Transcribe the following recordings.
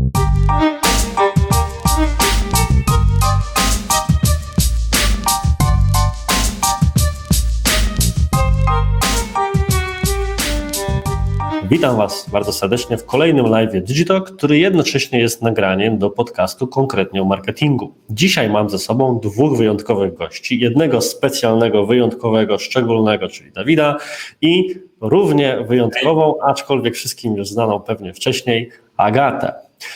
Witam Was bardzo serdecznie w kolejnym live'ie Digitalk, który jednocześnie jest nagraniem do podcastu konkretnie o marketingu. Dzisiaj mam ze sobą dwóch wyjątkowych gości, jednego specjalnego, wyjątkowego, szczególnego, czyli Dawida i równie wyjątkową, aczkolwiek wszystkim już znaną pewnie wcześniej, Agatę.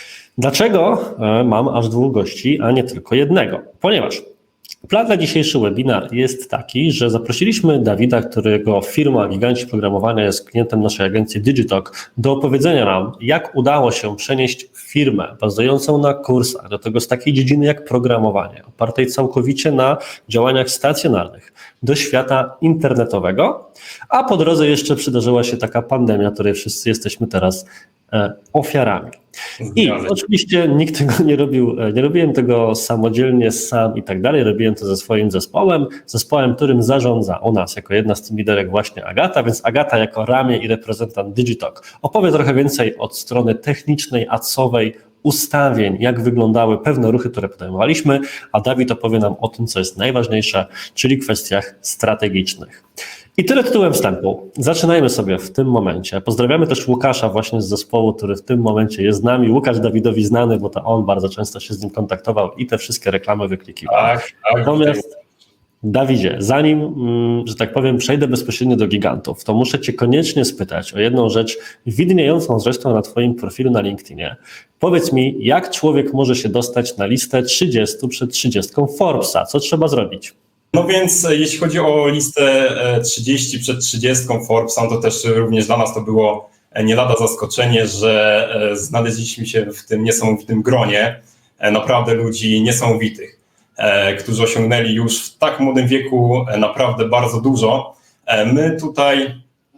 Dlaczego mam aż dwóch gości, a nie tylko jednego? Ponieważ plan na dzisiejszy webinar jest taki, że zaprosiliśmy Dawida, którego firma Giganci Programowania jest klientem naszej agencji Digitalk, do opowiedzenia nam, jak udało się przenieść firmę bazującą na kursach, do tego z takiej dziedziny jak programowanie, opartej całkowicie na działaniach stacjonarnych, do świata internetowego, a po drodze jeszcze przydarzyła się taka pandemia, której wszyscy jesteśmy teraz ofiarami. I oczywiście nikt tego nie robił, nie robiłem tego samodzielnie, sam i tak dalej, robiłem to ze swoim zespołem, którym zarządza u nas jako jedna z team liderek właśnie Agata, więc Agata jako ramię i reprezentant Digitalk opowie trochę więcej od strony technicznej, adsowej, ustawień, jak wyglądały pewne ruchy, które podejmowaliśmy, a Dawid opowie nam o tym, co jest najważniejsze, czyli kwestiach strategicznych. I tyle tytułem wstępu. Zaczynajmy sobie w tym momencie. Pozdrawiamy też Łukasza właśnie z zespołu, który w tym momencie jest z nami. Łukasz Dawidowi znany, bo to on bardzo często się z nim kontaktował i te wszystkie reklamy wyklikiwał. Tak. Natomiast Dawidzie, zanim, że tak powiem, przejdę bezpośrednio do gigantów, to muszę Cię koniecznie spytać o jedną rzecz, widniejącą zresztą na Twoim profilu na LinkedInie. Powiedz mi, jak człowiek może się dostać na listę 30 przed 30 Forbesa? Co trzeba zrobić? No więc jeśli chodzi o listę 30 przed 30 Forbesa, to też również dla nas to było nie lada zaskoczenie, że znaleźliśmy się w tym niesamowitym gronie naprawdę ludzi niesamowitych, którzy osiągnęli już w tak młodym wieku naprawdę bardzo dużo. My tutaj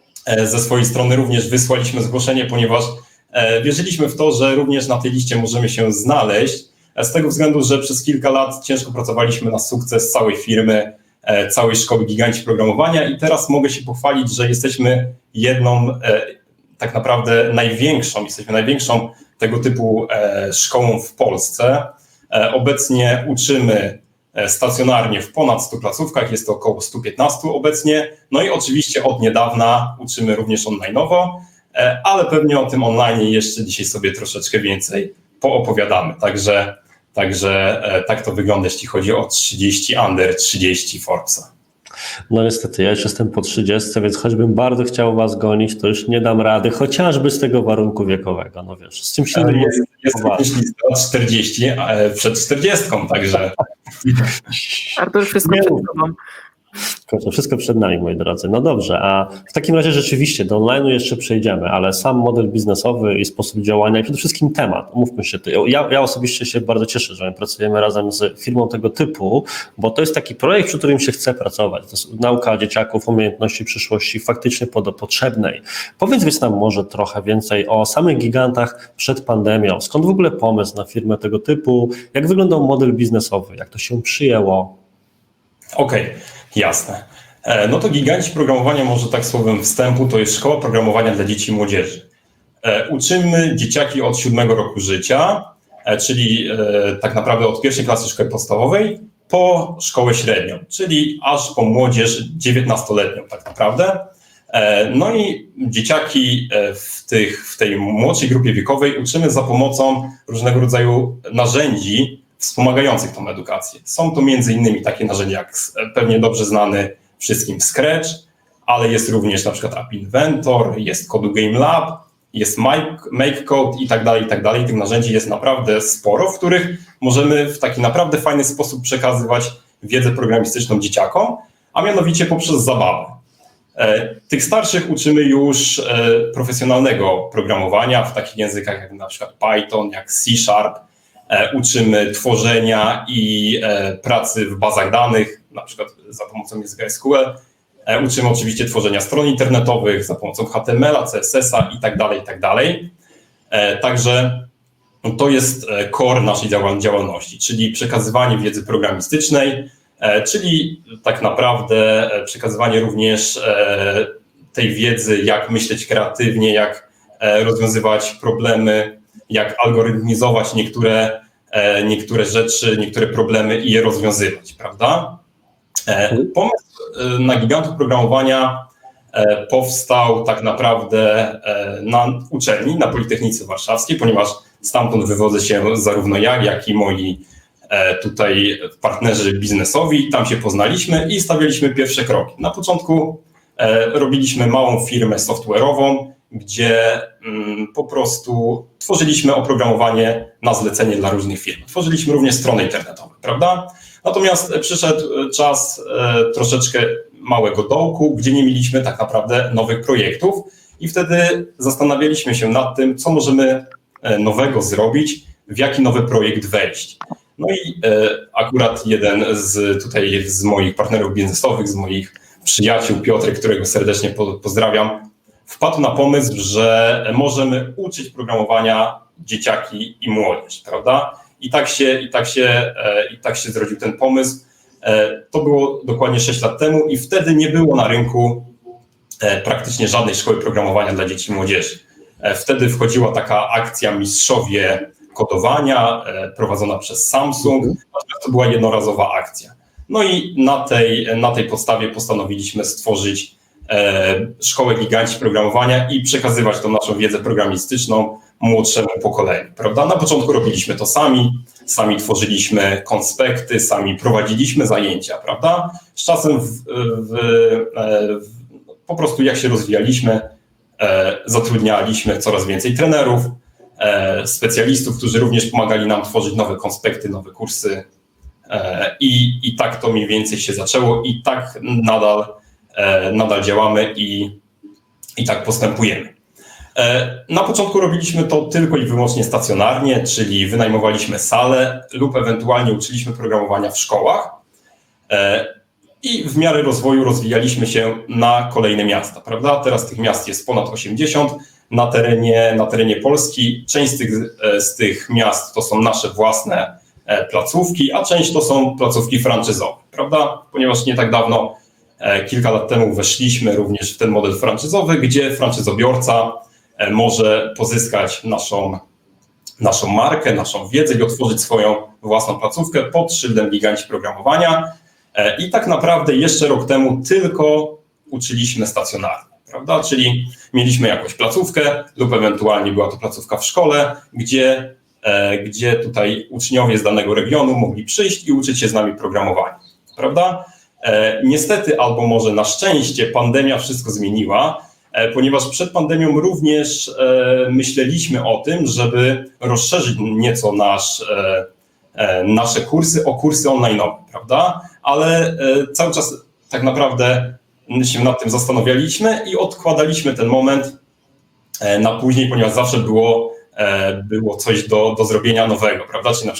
ze swojej strony również wysłaliśmy zgłoszenie, ponieważ wierzyliśmy w to, że również na tej liście możemy się znaleźć, z tego względu, że przez kilka lat ciężko pracowaliśmy na sukces całej firmy, całej szkoły Giganci Programowania i teraz mogę się pochwalić, że jesteśmy jedną, tak naprawdę największą tego typu szkołą w Polsce. Obecnie uczymy stacjonarnie w ponad 100 placówkach, jest to około 115 obecnie, no i oczywiście od niedawna uczymy również online'owo, ale pewnie o tym online jeszcze dzisiaj sobie troszeczkę więcej poopowiadamy, także tak to wygląda, jeśli chodzi o 30 under 30 Forbesa. No niestety, ja już jestem po 30, więc choćbym bardzo chciał Was gonić, to już nie dam rady, chociażby z tego warunku wiekowego, no wiesz, z czymś innym jest również lista 40 przed 40, także... Artur, wszystko przed tobą. Wszystko przed nami, moi drodzy. No dobrze, a w takim razie rzeczywiście do online'u jeszcze przejdziemy, ale sam model biznesowy i sposób działania i przede wszystkim temat, umówmy się, ja osobiście się bardzo cieszę, że my pracujemy razem z firmą tego typu, bo to jest taki projekt, przy którym się chce pracować. To jest nauka dzieciaków, umiejętności przyszłości faktycznie potrzebnej. Powiedz więc nam może trochę więcej o samych gigantach przed pandemią. Skąd w ogóle pomysł na firmę tego typu? Jak wyglądał model biznesowy? Jak to się przyjęło? Okej. Jasne. No to Giganci Programowania, może tak słowem wstępu, to jest szkoła programowania dla dzieci i młodzieży. Uczymy dzieciaki od 7 roku życia, czyli tak naprawdę od pierwszej klasy szkoły podstawowej po szkołę średnią, czyli aż po młodzież 19-letnią tak naprawdę. No i dzieciaki w tej młodszej grupie wiekowej uczymy za pomocą różnego rodzaju narzędzi wspomagających tą edukację. Są to między innymi takie narzędzia jak pewnie dobrze znany wszystkim Scratch, ale jest również na przykład App Inventor, jest Kodu Game Lab, jest MakeCode i tak dalej. Tych narzędzi jest naprawdę sporo, w których możemy w taki naprawdę fajny sposób przekazywać wiedzę programistyczną dzieciakom, a mianowicie poprzez zabawę. Tych starszych uczymy już profesjonalnego programowania w takich językach jak na przykład Python, jak C#, uczymy tworzenia i pracy w bazach danych, na przykład za pomocą języka SQL. Uczymy oczywiście tworzenia stron internetowych za pomocą HTML-a, CSS-a i tak dalej. Także to jest core naszej działalności, czyli przekazywanie wiedzy programistycznej, czyli tak naprawdę przekazywanie również tej wiedzy, jak myśleć kreatywnie, jak rozwiązywać problemy, jak algorytmizować niektóre rzeczy, niektóre problemy i je rozwiązywać, prawda? Pomysł na gigantów programowania powstał tak naprawdę na uczelni, na Politechnice Warszawskiej, ponieważ stamtąd wywodzę się zarówno ja, jak i moi tutaj partnerzy biznesowi. Tam się poznaliśmy i stawialiśmy pierwsze kroki. Na początku robiliśmy małą firmę software'ową, gdzie po prostu tworzyliśmy oprogramowanie na zlecenie dla różnych firm. Tworzyliśmy również strony internetowe, prawda? Natomiast przyszedł czas troszeczkę małego dołku, gdzie nie mieliśmy tak naprawdę nowych projektów i wtedy zastanawialiśmy się nad tym, co możemy nowego zrobić, w jaki nowy projekt wejść. No i akurat jeden z moich partnerów biznesowych, z moich przyjaciół, Piotrek, którego serdecznie pozdrawiam, wpadł na pomysł, że możemy uczyć programowania dzieciaki i młodzież, prawda? I tak się zrodził ten pomysł. To było dokładnie 6 lat temu i wtedy nie było na rynku praktycznie żadnej szkoły programowania dla dzieci i młodzieży. Wtedy wchodziła taka akcja Mistrzowie Kodowania prowadzona przez Samsung, natomiast to była jednorazowa akcja. No i na tej podstawie postanowiliśmy stworzyć szkołę giganci programowania i przekazywać tą naszą wiedzę programistyczną młodszemu pokoleniu, prawda? Na początku robiliśmy to sami tworzyliśmy konspekty, sami prowadziliśmy zajęcia, prawda? Z czasem po prostu jak się rozwijaliśmy, zatrudnialiśmy coraz więcej trenerów, specjalistów, którzy również pomagali nam tworzyć nowe konspekty, nowe kursy i tak to mniej więcej się zaczęło i tak nadal działamy i tak postępujemy. Na początku robiliśmy to tylko i wyłącznie stacjonarnie, czyli wynajmowaliśmy salę lub ewentualnie uczyliśmy programowania w szkołach i w miarę rozwoju rozwijaliśmy się na kolejne miasta, prawda? Teraz tych miast jest ponad 80 na terenie Polski. Część z tych miast to są nasze własne placówki, a część to są placówki franczyzowe, prawda? Ponieważ nie tak dawno, kilka lat temu weszliśmy również w ten model franczyzowy, gdzie franczyzobiorca może pozyskać naszą markę, naszą wiedzę i otworzyć swoją własną placówkę pod szyldem giganci programowania. I tak naprawdę jeszcze rok temu tylko uczyliśmy stacjonarnie, prawda? Czyli mieliśmy jakąś placówkę lub ewentualnie była to placówka w szkole, gdzie tutaj uczniowie z danego regionu mogli przyjść i uczyć się z nami programowania, prawda? Niestety, albo może na szczęście, pandemia wszystko zmieniła, ponieważ przed pandemią również myśleliśmy o tym, żeby rozszerzyć nieco nasze kursy o kursy online'owe, prawda? Ale cały czas tak naprawdę się nad tym zastanawialiśmy i odkładaliśmy ten moment na później, ponieważ zawsze było coś do zrobienia nowego, prawda? Czyli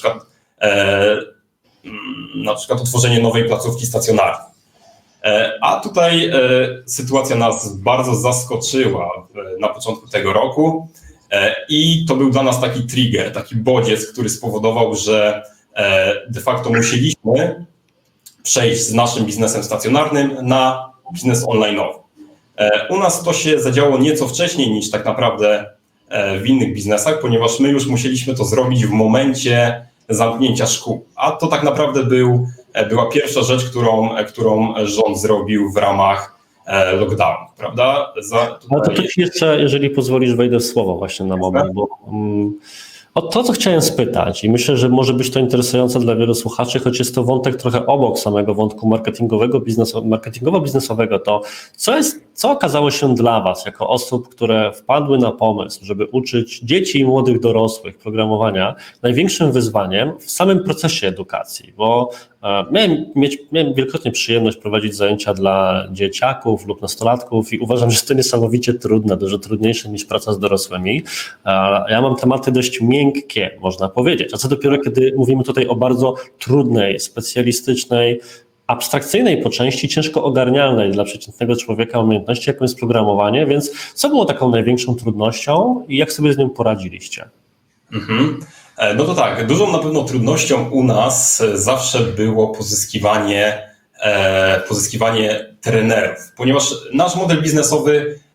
na przykład utworzenie nowej placówki stacjonarnej. A tutaj sytuacja nas bardzo zaskoczyła na początku tego roku i to był dla nas taki trigger, taki bodziec, który spowodował, że de facto musieliśmy przejść z naszym biznesem stacjonarnym na biznes online'owy. U nas to się zadziało nieco wcześniej niż tak naprawdę w innych biznesach, ponieważ my już musieliśmy to zrobić w momencie zamknięcia szkół, a to tak naprawdę była pierwsza rzecz, którą rząd zrobił w ramach lockdownu, prawda? Ale to jeszcze, jeżeli pozwolisz, wejdę w słowo właśnie na moment, bo o to, co chciałem spytać i myślę, że może być to interesujące dla wielu słuchaczy, choć jest to wątek trochę obok samego wątku marketingowo-biznesowego, to co okazało się dla Was jako osób, które wpadły na pomysł, żeby uczyć dzieci i młodych dorosłych programowania, największym wyzwaniem w samym procesie edukacji, bo miałem wielokrotnie przyjemność prowadzić zajęcia dla dzieciaków lub nastolatków i uważam, że to niesamowicie trudne, dużo trudniejsze niż praca z dorosłymi. Ja mam tematy dość miękkie, można powiedzieć, a co dopiero, kiedy mówimy tutaj o bardzo trudnej, specjalistycznej, abstrakcyjnej po części, ciężko ogarnialnej dla przeciętnego człowieka umiejętności, jaką jest programowanie, więc co było taką największą trudnością i jak sobie z nią poradziliście? No to tak, dużą na pewno trudnością u nas zawsze było pozyskiwanie trenerów, ponieważ nasz model biznesowy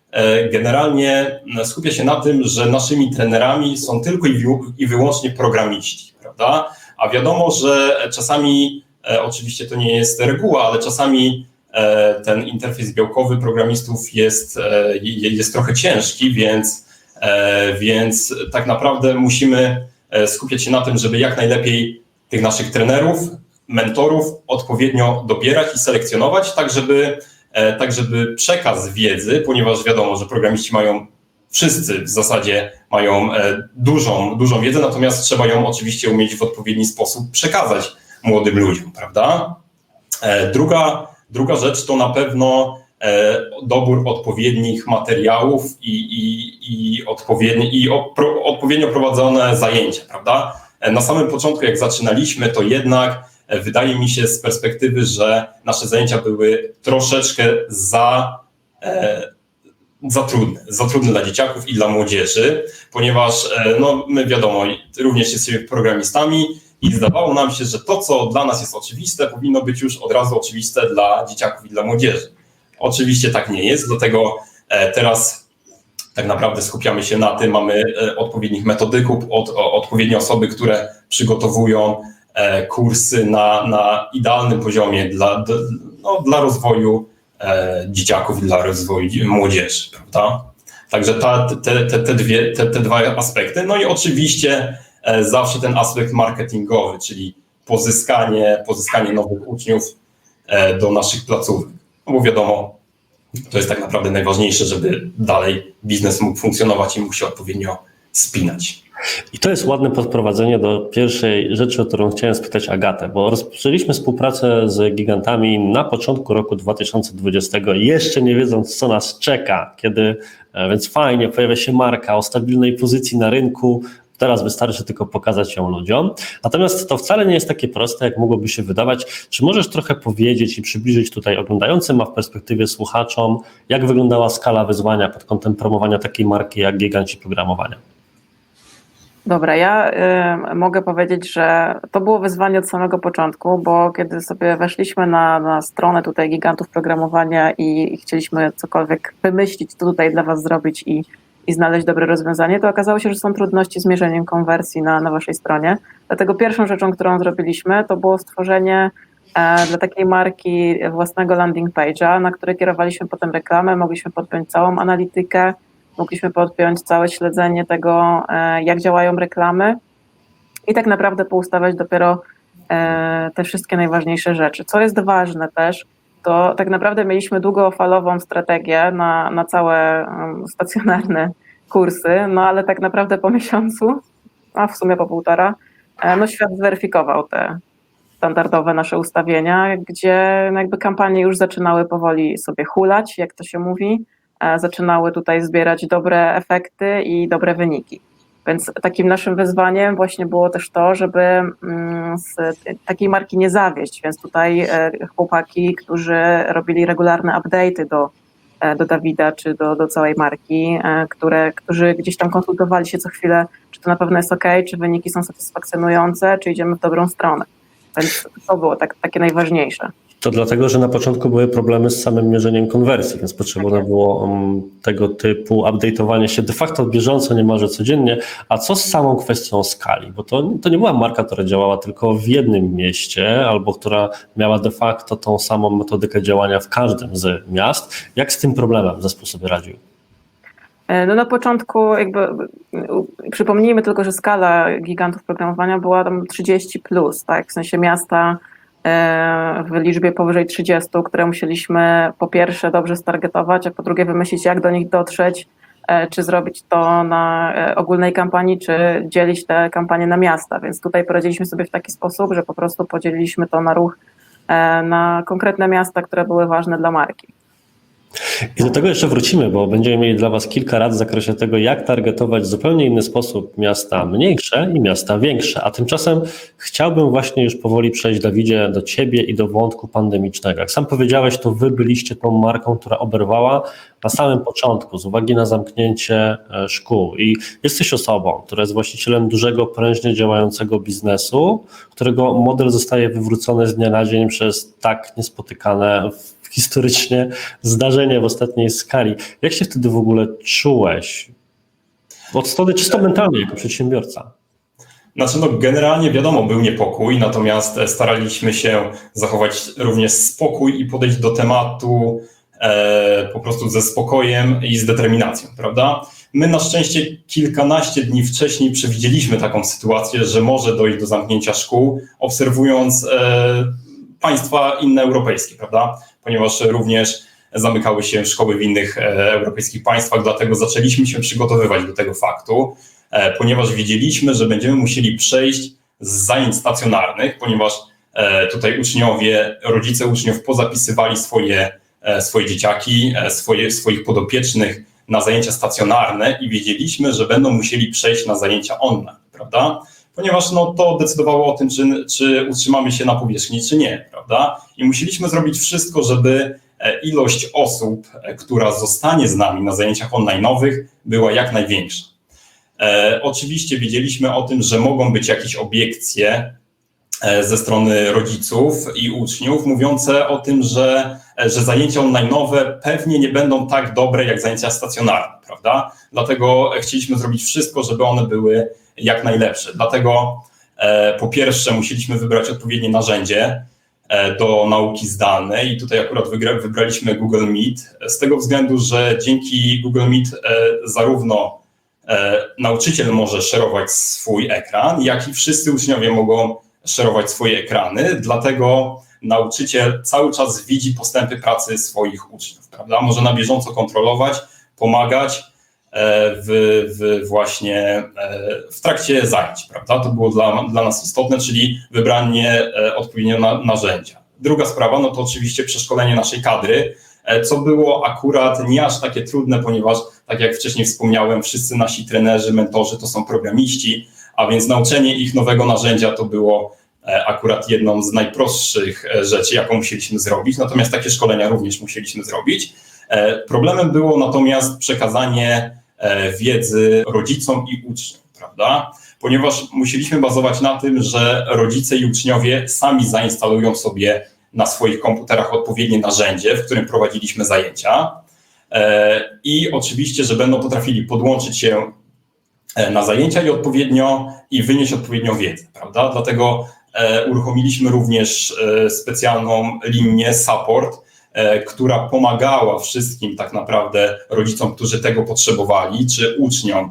generalnie skupia się na tym, że naszymi trenerami są tylko i wyłącznie programiści, prawda? A wiadomo, że czasami, oczywiście to nie jest reguła, ale czasami ten interfejs białkowy programistów jest trochę ciężki, więc tak naprawdę musimy skupiać się na tym, żeby jak najlepiej tych naszych trenerów, mentorów odpowiednio dobierać i selekcjonować, tak żeby przekaz wiedzy, ponieważ wiadomo, że programiści wszyscy w zasadzie mają dużą wiedzę, natomiast trzeba ją oczywiście umieć w odpowiedni sposób przekazać młodym ludziom, prawda? Druga rzecz to na pewno dobór odpowiednich materiałów i odpowiednio prowadzone zajęcia, prawda? Na samym początku, jak zaczynaliśmy, to jednak wydaje mi się z perspektywy, że nasze zajęcia były troszeczkę za trudne dla dzieciaków i dla młodzieży, ponieważ my wiadomo, również jesteśmy programistami i zdawało nam się, że to, co dla nas jest oczywiste, powinno być już od razu oczywiste dla dzieciaków i dla młodzieży. Oczywiście tak nie jest, dlatego teraz tak naprawdę skupiamy się na tym, mamy odpowiednich metodyków, odpowiednie osoby, które przygotowują kursy na idealnym poziomie dla rozwoju dzieciaków i dla rozwoju młodzieży, prawda? Także te dwa aspekty. No i oczywiście zawsze ten aspekt marketingowy, czyli pozyskanie nowych uczniów do naszych placówek. No bo wiadomo, to jest tak naprawdę najważniejsze, żeby dalej biznes mógł funkcjonować i mógł się odpowiednio spinać. I to jest ładne podprowadzenie do pierwszej rzeczy, o którą chciałem spytać Agatę, bo rozpoczęliśmy współpracę z gigantami na początku roku 2020, jeszcze nie wiedząc, co nas czeka, więc fajnie, pojawia się marka o stabilnej pozycji na rynku. Teraz wystarczy tylko pokazać ją ludziom. Natomiast to wcale nie jest takie proste, jak mogłoby się wydawać. Czy możesz trochę powiedzieć i przybliżyć tutaj oglądającym, a w perspektywie słuchaczom, jak wyglądała skala wyzwania pod kątem promowania takiej marki jak Giganci Programowania? Dobra, ja mogę powiedzieć, że to było wyzwanie od samego początku, bo kiedy sobie weszliśmy na stronę tutaj Gigantów Programowania i chcieliśmy cokolwiek wymyślić, co tutaj dla Was zrobić i znaleźć dobre rozwiązanie, to okazało się, że są trudności z mierzeniem konwersji na Waszej stronie. Dlatego pierwszą rzeczą, którą zrobiliśmy, to było stworzenie dla takiej marki własnego landing page'a, na który kierowaliśmy potem reklamę, mogliśmy podpiąć całą analitykę, mogliśmy podpiąć całe śledzenie tego, jak działają reklamy i tak naprawdę poustawiać dopiero te wszystkie najważniejsze rzeczy. Co jest ważne też, to tak naprawdę mieliśmy długofalową strategię na całe stacjonarne kursy, no ale tak naprawdę po miesiącu, a w sumie po półtora, no świat zweryfikował te standardowe nasze ustawienia, gdzie jakby kampanie już zaczynały powoli sobie hulać, jak to się mówi, zaczynały tutaj zbierać dobre efekty i dobre wyniki. Więc takim naszym wyzwaniem właśnie było też to, żeby z takiej marki nie zawieść, więc tutaj chłopaki, którzy robili regularne update'y do Dawida czy do całej marki, którzy gdzieś tam konsultowali się co chwilę, czy to na pewno jest ok, czy wyniki są satysfakcjonujące, czy idziemy w dobrą stronę. Więc to było takie najważniejsze. To dlatego, że na początku były problemy z samym mierzeniem konwersji, więc potrzebne było tego typu update'owanie się de facto bieżąco, niemalże codziennie. A co z samą kwestią skali? Bo to nie była marka, która działała tylko w jednym mieście albo która miała de facto tą samą metodykę działania w każdym z miast. Jak z tym problemem zespół sobie radził? No na początku przypomnijmy tylko, że skala Gigantów Programowania była tam 30+, tak? W sensie miasta w liczbie powyżej 30, które musieliśmy po pierwsze dobrze stargetować, a po drugie wymyślić, jak do nich dotrzeć, czy zrobić to na ogólnej kampanii, czy dzielić te kampanie na miasta. Więc tutaj poradziliśmy sobie w taki sposób, że po prostu podzieliliśmy to na ruch na konkretne miasta, które były ważne dla marki. I do tego jeszcze wrócimy, bo będziemy mieli dla Was kilka rad w zakresie tego, jak targetować w zupełnie inny sposób miasta mniejsze i miasta większe. A tymczasem chciałbym właśnie już powoli przejść, Dawidzie, do Ciebie i do wątku pandemicznego. Jak sam powiedziałeś, to Wy byliście tą marką, która oberwała na samym początku z uwagi na zamknięcie szkół. I jesteś osobą, która jest właścicielem dużego, prężnie działającego biznesu, którego model zostaje wywrócony z dnia na dzień przez tak niespotykane w historycznie zdarzenie w ostatniej skali. Jak się wtedy w ogóle czułeś? Od strony czysto mentalnej jako przedsiębiorca. Znaczy, no generalnie wiadomo, był niepokój, natomiast staraliśmy się zachować również spokój i podejść do tematu po prostu ze spokojem i z determinacją, prawda? My na szczęście kilkanaście dni wcześniej przewidzieliśmy taką sytuację, że może dojść do zamknięcia szkół, obserwując państwa inne europejskie, prawda? Ponieważ również zamykały się szkoły w innych europejskich państwach, dlatego zaczęliśmy się przygotowywać do tego faktu, ponieważ wiedzieliśmy, że będziemy musieli przejść z zajęć stacjonarnych, ponieważ tutaj rodzice uczniów pozapisywali swoje dzieciaki, swoich podopiecznych na zajęcia stacjonarne i wiedzieliśmy, że będą musieli przejść na zajęcia online, prawda? Ponieważ no, to decydowało o tym, czy utrzymamy się na powierzchni, czy nie, prawda? I musieliśmy zrobić wszystko, żeby ilość osób, która zostanie z nami na zajęciach online'owych, była jak największa. Oczywiście wiedzieliśmy o tym, że mogą być jakieś obiekcje ze strony rodziców i uczniów mówiące o tym, że zajęcia online'owe pewnie nie będą tak dobre jak zajęcia stacjonarne, prawda? Dlatego chcieliśmy zrobić wszystko, żeby one były jak najlepsze. Dlatego po pierwsze musieliśmy wybrać odpowiednie narzędzie do nauki zdalnej i tutaj akurat wybraliśmy Google Meet z tego względu, że dzięki Google Meet zarówno nauczyciel może szerować swój ekran, jak i wszyscy uczniowie mogą szerować swoje ekrany, dlatego nauczyciel cały czas widzi postępy pracy swoich uczniów, prawda? Może na bieżąco kontrolować, pomagać właśnie w trakcie zajęć, prawda? To było dla nas istotne, czyli wybranie odpowiedniego narzędzia. Druga sprawa, no to oczywiście przeszkolenie naszej kadry, co było akurat nie aż takie trudne, ponieważ tak jak wcześniej wspomniałem, wszyscy nasi trenerzy, mentorzy to są programiści, a więc nauczenie ich nowego narzędzia to było akurat jedną z najprostszych rzeczy, jaką musieliśmy zrobić, natomiast takie szkolenia również musieliśmy zrobić. Problemem było natomiast przekazanie wiedzy rodzicom i uczniom, prawda? Ponieważ musieliśmy bazować na tym, że rodzice i uczniowie sami zainstalują sobie na swoich komputerach odpowiednie narzędzie, w którym prowadziliśmy zajęcia i oczywiście, że będą potrafili podłączyć się na zajęcia i wynieść odpowiednią wiedzę, prawda? Dlatego uruchomiliśmy również specjalną linię support, która pomagała wszystkim tak naprawdę rodzicom, którzy tego potrzebowali, czy uczniom,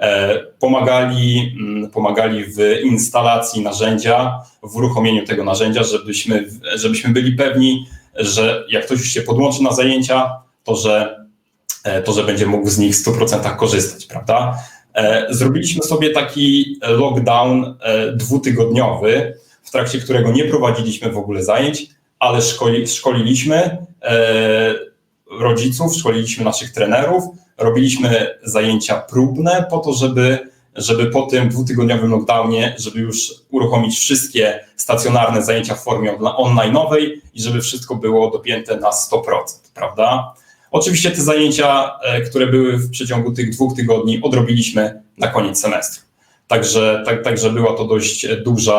pomagali w instalacji narzędzia, w uruchomieniu tego narzędzia, żebyśmy byli pewni, że jak ktoś już się podłączy na zajęcia, to że będzie mógł z nich w 100% korzystać, prawda? Zrobiliśmy sobie taki lockdown 2-tygodniowy, w trakcie którego nie prowadziliśmy w ogóle zajęć, ale szkoliliśmy rodziców, szkoliliśmy naszych trenerów, robiliśmy zajęcia próbne po to, żeby po tym 2-tygodniowym lockdownie, żeby już uruchomić wszystkie stacjonarne zajęcia w formie online'owej i żeby wszystko było dopięte na 100%, prawda? Oczywiście te zajęcia, które były w przeciągu tych 2 tygodni, odrobiliśmy na koniec semestru. Także była to dość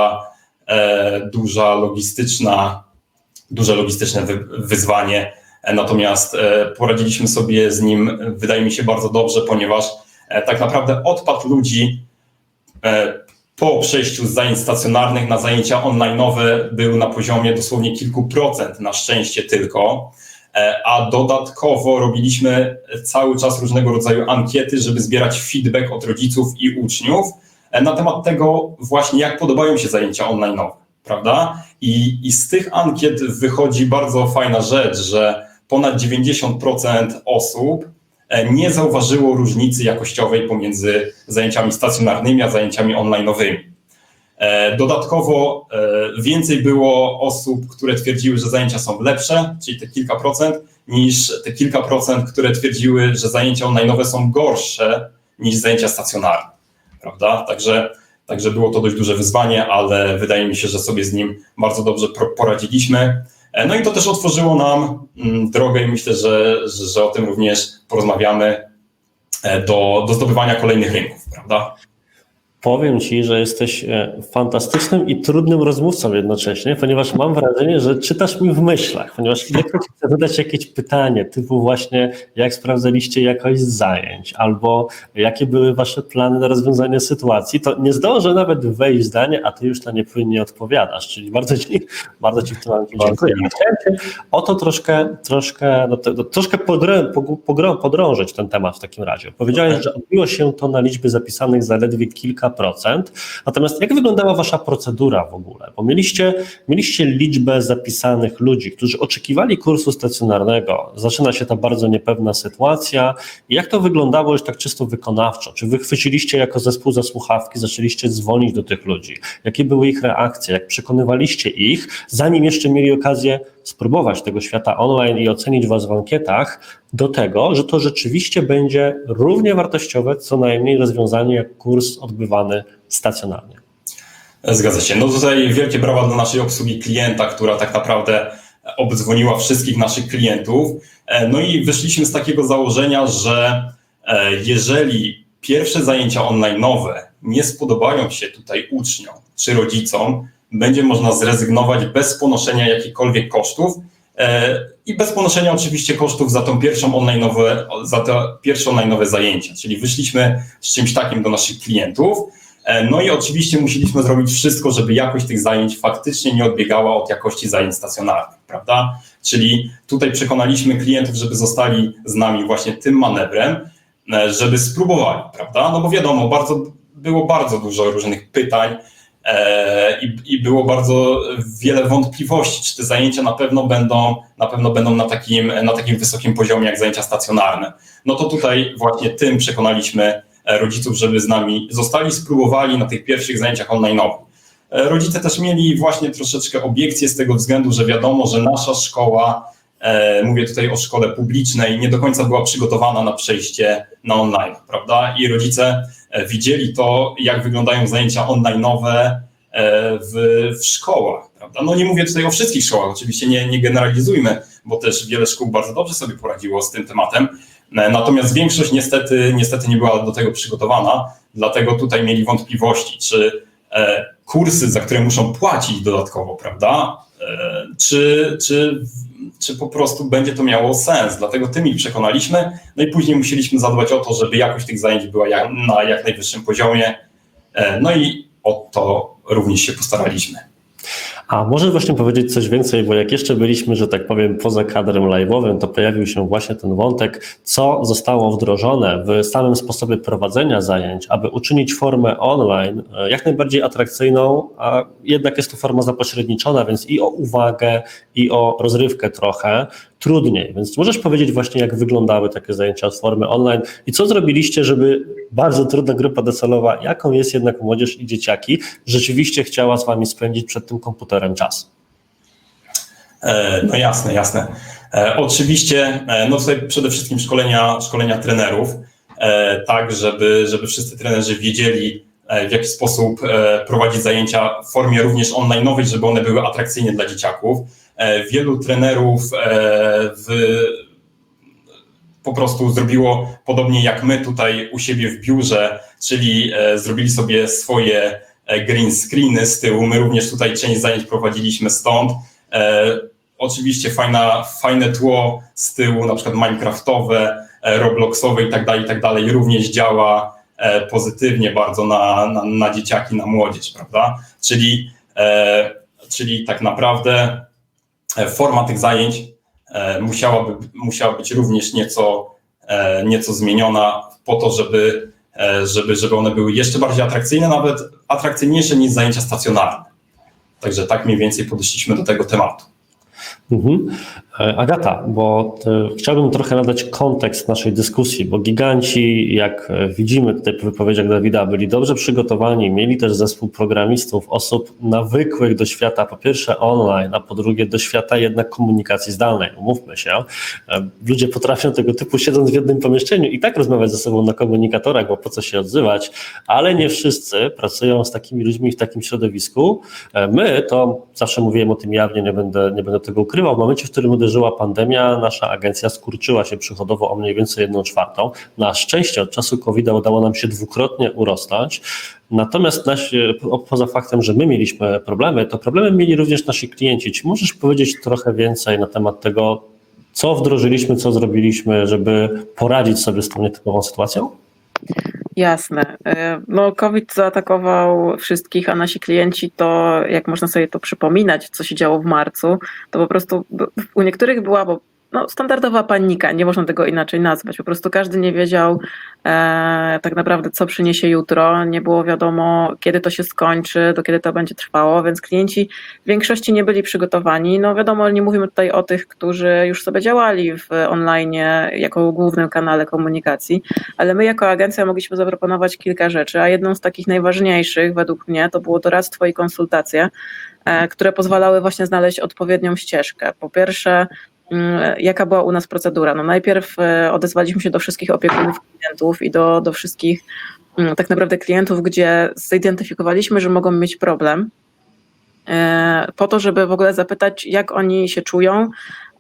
duże logistyczne wyzwanie, natomiast poradziliśmy sobie z nim, wydaje mi się, bardzo dobrze, ponieważ tak naprawdę odpad ludzi po przejściu z zajęć stacjonarnych na zajęcia online'owe był na poziomie dosłownie kilku procent, na szczęście tylko, a dodatkowo robiliśmy cały czas różnego rodzaju ankiety, żeby zbierać feedback od rodziców i uczniów na temat tego właśnie, jak podobają się zajęcia online'owe, prawda? I z tych ankiet wychodzi bardzo fajna rzecz, że ponad 90% osób nie zauważyło różnicy jakościowej pomiędzy zajęciami stacjonarnymi a zajęciami online'owymi. Dodatkowo więcej było osób, które twierdziły, że zajęcia są lepsze, czyli te kilka procent, niż te kilka procent, które twierdziły, że zajęcia online'owe są gorsze niż zajęcia stacjonarne, prawda? Także było to dość duże wyzwanie, ale wydaje mi się, że sobie z nim bardzo dobrze poradziliśmy. No i to też otworzyło nam drogę i myślę, że o tym również porozmawiamy do zdobywania kolejnych rynków, prawda? Powiem Ci, że jesteś fantastycznym i trudnym rozmówcą jednocześnie, ponieważ mam wrażenie, że czytasz mi w myślach, ponieważ ilekroć chcę zadać jakieś pytanie, typu właśnie jak sprawdzaliście jakość zajęć, albo jakie były Wasze plany na rozwiązanie sytuacji, to nie zdążę nawet wejść w zdanie, a Ty już na nie płynnie odpowiadasz, czyli bardzo Ci w tym momencie dziękuję. Chciałem Cię o to troszkę podrążyć ten temat w takim razie. Powiedziałeś, że odbiło się to na liczbie zapisanych zaledwie kilka procent. Natomiast jak wyglądała Wasza procedura w ogóle? Bo mieliście liczbę zapisanych ludzi, którzy oczekiwali kursu stacjonarnego. Zaczyna się ta bardzo niepewna sytuacja. I jak to wyglądało już tak czysto wykonawczo? Czy wy chwyciliście jako zespół za słuchawki, zaczęliście dzwonić do tych ludzi? Jakie były ich reakcje? Jak przekonywaliście ich, zanim jeszcze mieli okazję spróbować tego świata online i ocenić Was w ankietach, do tego, że to rzeczywiście będzie równie wartościowe, co najmniej rozwiązanie jak kurs odbywany stacjonarnie? Zgadza się. No tutaj wielkie brawa dla naszej obsługi klienta, która tak naprawdę obdzwoniła wszystkich naszych klientów. No i wyszliśmy z takiego założenia, że jeżeli pierwsze zajęcia online'owe nie spodobają się tutaj uczniom czy rodzicom, będzie można zrezygnować bez ponoszenia jakichkolwiek kosztów i bez ponoszenia oczywiście kosztów za te pierwsze online'owe zajęcia. Czyli wyszliśmy z czymś takim do naszych klientów. No i oczywiście musieliśmy zrobić wszystko, żeby jakość tych zajęć faktycznie nie odbiegała od jakości zajęć stacjonarnych, prawda? Czyli tutaj przekonaliśmy klientów, żeby zostali z nami właśnie tym manewrem, żeby spróbowali, prawda? No bo wiadomo, było bardzo dużo różnych pytań i było bardzo wiele wątpliwości, czy te zajęcia na pewno będą na takim wysokim poziomie jak zajęcia stacjonarne. No to tutaj właśnie tym przekonaliśmy rodziców, żeby z nami zostali, spróbowali na tych pierwszych zajęciach online'owych. Rodzice też mieli właśnie troszeczkę obiekcje z tego względu, że wiadomo, że nasza szkoła, mówię tutaj o szkole publicznej, nie do końca była przygotowana na przejście na online, prawda? I rodzice widzieli to, jak wyglądają zajęcia online'owe w szkołach, prawda? No nie mówię tutaj o wszystkich szkołach, oczywiście nie generalizujmy, bo też wiele szkół bardzo dobrze sobie poradziło z tym tematem. Natomiast większość niestety nie była do tego przygotowana, dlatego tutaj mieli wątpliwości, czy kursy, za które muszą płacić dodatkowo, prawda, czy po prostu będzie to miało sens. Dlatego tym ich przekonaliśmy, no i później musieliśmy zadbać o to, żeby jakość tych zajęć była na jak najwyższym poziomie, no i o to również się postaraliśmy. A może właśnie powiedzieć coś więcej, bo jak jeszcze byliśmy, że tak powiem, poza kadrem live'owym, to pojawił się właśnie ten wątek, co zostało wdrożone w samym sposobie prowadzenia zajęć, aby uczynić formę online jak najbardziej atrakcyjną, a jednak jest to forma zapośredniczona, więc i o uwagę, i o rozrywkę trochę trudniej. Więc możesz powiedzieć właśnie, jak wyglądały takie zajęcia z formy online i co zrobiliście, żeby bardzo trudna grupa docelowa, jaką jest jednak młodzież i dzieciaki, rzeczywiście chciała z Wami spędzić przed tym komputerem czas? No jasne. Oczywiście, no tutaj przede wszystkim szkolenia trenerów, tak żeby wszyscy trenerzy wiedzieli, w jaki sposób prowadzić zajęcia w formie również online'owej, żeby one były atrakcyjne dla dzieciaków. Wielu trenerów po prostu zrobiło podobnie jak my tutaj u siebie w biurze, czyli zrobili sobie swoje green screeny z tyłu. My również tutaj część zajęć prowadziliśmy stąd. Oczywiście fajne tło z tyłu, na przykład minecraftowe, robloxowe i tak dalej, również działa pozytywnie bardzo na dzieciaki, na młodzież, prawda? Czyli tak naprawdę forma tych zajęć musiała być również nieco zmieniona po to, żeby one były jeszcze bardziej atrakcyjne, nawet atrakcyjniejsze niż zajęcia stacjonarne. Także tak mniej więcej podeszliśmy do tego tematu. Agata, bo chciałbym trochę nadać kontekst naszej dyskusji, bo giganci, jak widzimy tutaj w wypowiedziach Dawida, byli dobrze przygotowani, mieli też zespół programistów, osób nawykłych do świata, po pierwsze online, a po drugie do świata jednak komunikacji zdalnej. Umówmy się, ludzie potrafią tego typu, siedząc w jednym pomieszczeniu, i tak rozmawiać ze sobą na komunikatorach, bo po co się odzywać, ale nie wszyscy pracują z takimi ludźmi w takim środowisku. My, to zawsze mówiłem o tym jawnie, nie będę tego ukrywał, ukrywał, w momencie, w którym uderzyła pandemia, nasza agencja skurczyła się przychodowo o mniej więcej 1/4. Na szczęście od czasu COVID-a udało nam się dwukrotnie urosnąć. Natomiast poza faktem, że my mieliśmy problemy, to problemy mieli również nasi klienci. Czy możesz powiedzieć trochę więcej na temat tego, co wdrożyliśmy, co zrobiliśmy, żeby poradzić sobie z tą nietypową sytuacją? Jasne. No, COVID zaatakował wszystkich, a nasi klienci to, jak można sobie to przypominać, co się działo w marcu, to po prostu u niektórych była standardowa panika, nie można tego inaczej nazwać. Po prostu każdy nie wiedział tak naprawdę, co przyniesie jutro. Nie było wiadomo, kiedy to się skończy, do kiedy to będzie trwało, więc klienci w większości nie byli przygotowani. No wiadomo, nie mówimy tutaj o tych, którzy już sobie działali w online jako głównym kanale komunikacji, ale my jako agencja mogliśmy zaproponować kilka rzeczy, a jedną z takich najważniejszych według mnie to było doradztwo i konsultacje, które pozwalały właśnie znaleźć odpowiednią ścieżkę. Po pierwsze, jaka była u nas procedura? No najpierw odezwaliśmy się do wszystkich opiekunów klientów i do wszystkich tak naprawdę klientów, gdzie zidentyfikowaliśmy, że mogą mieć problem, po to, żeby w ogóle zapytać, jak oni się czują,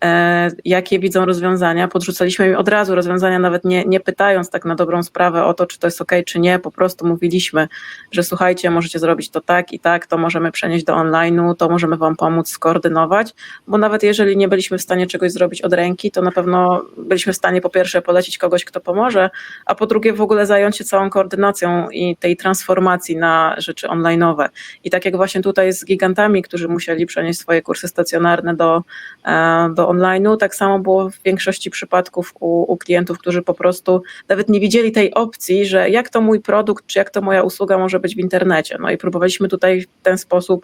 jakie widzą rozwiązania. Podrzucaliśmy im od razu rozwiązania, nawet nie pytając tak na dobrą sprawę o to, czy to jest okej, czy nie. Po prostu mówiliśmy, że słuchajcie, możecie zrobić to tak i tak, to możemy przenieść do online'u, to możemy wam pomóc skoordynować, bo nawet jeżeli nie byliśmy w stanie czegoś zrobić od ręki, to na pewno byliśmy w stanie po pierwsze polecić kogoś, kto pomoże, a po drugie w ogóle zająć się całą koordynacją i tej transformacji na rzeczy online'owe. I tak jak właśnie tutaj z gigantami, którzy musieli przenieść swoje kursy stacjonarne do online'u, tak samo było w większości przypadków u klientów, którzy po prostu nawet nie widzieli tej opcji, że jak to mój produkt, czy jak to moja usługa może być w internecie. No i próbowaliśmy tutaj w ten sposób